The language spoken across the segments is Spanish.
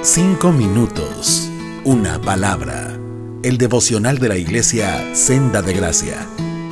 5 minutos, una palabra. El devocional de la Iglesia Senda de Gracia.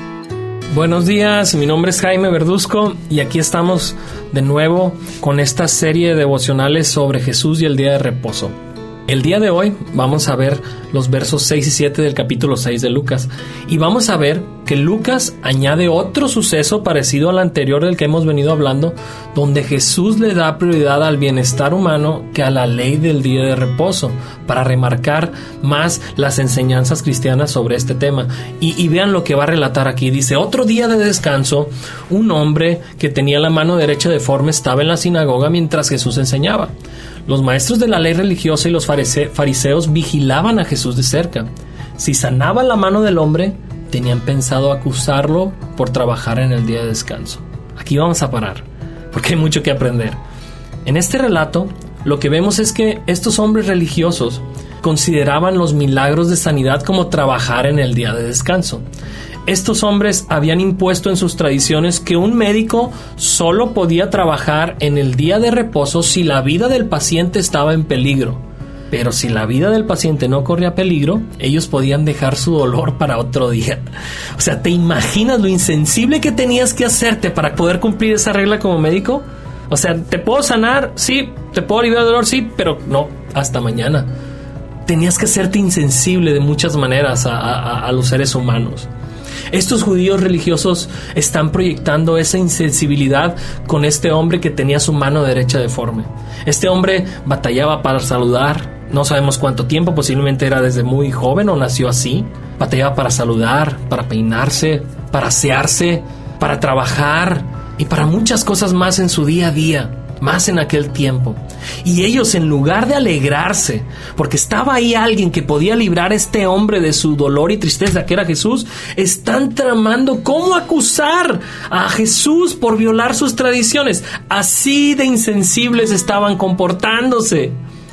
Buenos días, mi nombre es Jaime Verduzco y aquí estamos de nuevo con esta serie de devocionales sobre Jesús y el día de reposo. El día de hoy vamos a ver los versos 6 y 7 del capítulo 6 de Lucas y vamos a ver que Lucas añade otro suceso parecido al anterior del que hemos venido hablando, donde Jesús le da prioridad al bienestar humano que a la ley del día de reposo, para remarcar más las enseñanzas cristianas sobre este tema. Y vean lo que va a relatar aquí. Dice: otro día de descanso, un hombre que tenía la mano derecha deforme estaba en la sinagoga mientras Jesús enseñaba. Los maestros de la ley religiosa y los fariseos vigilaban a Jesús de cerca. Si sanaba la mano del hombre, tenían pensado acusarlo por trabajar en el día de descanso. Aquí vamos a parar, porque hay mucho que aprender. En este relato, lo que vemos es que estos hombres religiosos consideraban los milagros de sanidad como trabajar en el día de descanso. Estos hombres habían impuesto en sus tradiciones que un médico solo podía trabajar en el día de reposo si la vida del paciente estaba en peligro. Pero si la vida del paciente no corría peligro, ellos podían dejar su dolor para otro día. O sea, ¿te imaginas lo insensible que tenías que hacerte para poder cumplir esa regla como médico? O sea, ¿te puedo sanar? Sí. ¿Te puedo aliviar el dolor? Sí, pero no, hasta mañana. Tenías que hacerte insensible de muchas maneras a los seres humanos. Estos judíos religiosos están proyectando esa insensibilidad con este hombre que tenía su mano derecha deforme. Este hombre batallaba para saludar, no sabemos cuánto tiempo, posiblemente era desde muy joven o nació así. Batallaba para saludar, para peinarse, para asearse, para trabajar y para muchas cosas más en su día a día, más en aquel tiempo. Y ellos, en lugar de alegrarse porque estaba ahí alguien que podía librar a este hombre de su dolor y tristeza, que era Jesús, están tramando cómo acusar a Jesús por violar sus tradiciones. Así de insensibles estaban comportándose.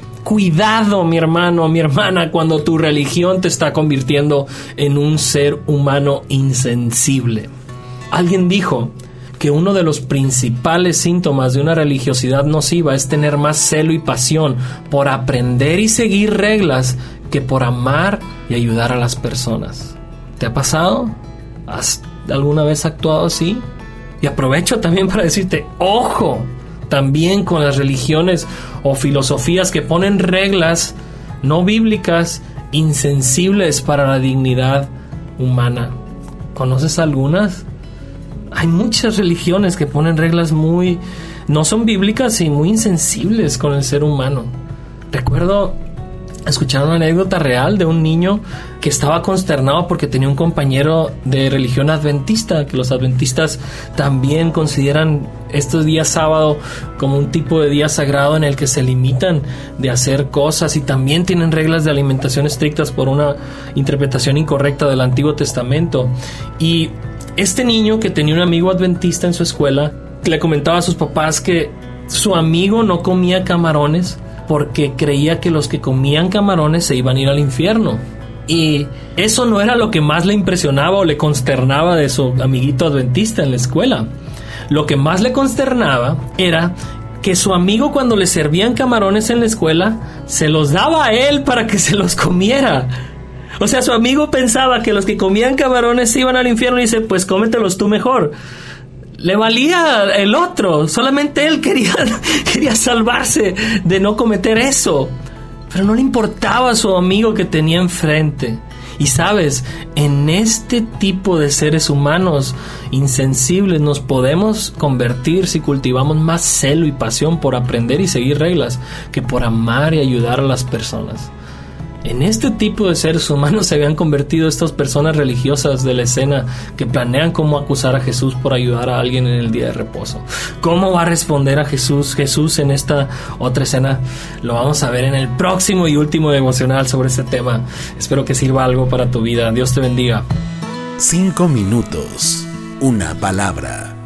Cuidado, mi hermano, mi hermana, cuando tu religión te está convirtiendo en un ser humano insensible. Alguien dijo que uno de los principales síntomas de una religiosidad nociva es tener más celo y pasión por aprender y seguir reglas que por amar y ayudar a las personas. ¿Te ha pasado? ¿Has alguna vez actuado así? Y aprovecho también para decirte, ojo, también con las religiones o filosofías que ponen reglas no bíblicas, insensibles para la dignidad humana. ¿Conoces algunas? Hay muchas religiones que ponen reglas no son bíblicas y muy insensibles con el ser humano. Recuerdo escuchar una anécdota real de un niño que estaba consternado porque tenía un compañero de religión adventista, que los adventistas también consideran estos días sábado como un tipo de día sagrado en el que se limitan de hacer cosas y también tienen reglas de alimentación estrictas por una interpretación incorrecta del Antiguo Testamento. Y este niño, que tenía un amigo adventista en su escuela, le comentaba a sus papás que su amigo no comía camarones porque creía que los que comían camarones se iban a ir al infierno. Y eso no era lo que más le impresionaba o le consternaba de su amiguito adventista en la escuela. Lo que más le consternaba era que su amigo, cuando le servían camarones en la escuela, se los daba a él para que se los comiera. O sea, su amigo pensaba que los que comían camarones se iban al infierno y dice, pues cómetelos tú mejor. Le valía el otro, solamente él quería salvarse de no cometer eso. Pero no le importaba a su amigo que tenía enfrente. Y sabes, en este tipo de seres humanos insensibles nos podemos convertir si cultivamos más celo y pasión por aprender y seguir reglas que por amar y ayudar a las personas. En este tipo de seres humanos se habían convertido estas personas religiosas de la escena que planean cómo acusar a Jesús por ayudar a alguien en el día de reposo. ¿Cómo va a responder a Jesús en esta otra escena? Lo vamos a ver en el próximo y último devocional sobre este tema. Espero que sirva algo para tu vida. Dios te bendiga. 5 minutos, una palabra.